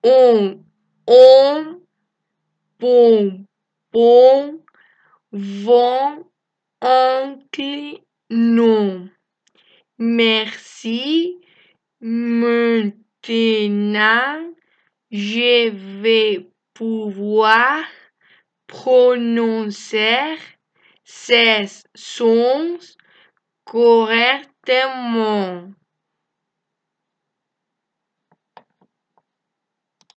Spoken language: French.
om, pom, pom, vent, oncle, non. Merci. Maintenant, je vais pouvoir prononcer ces sons correctement.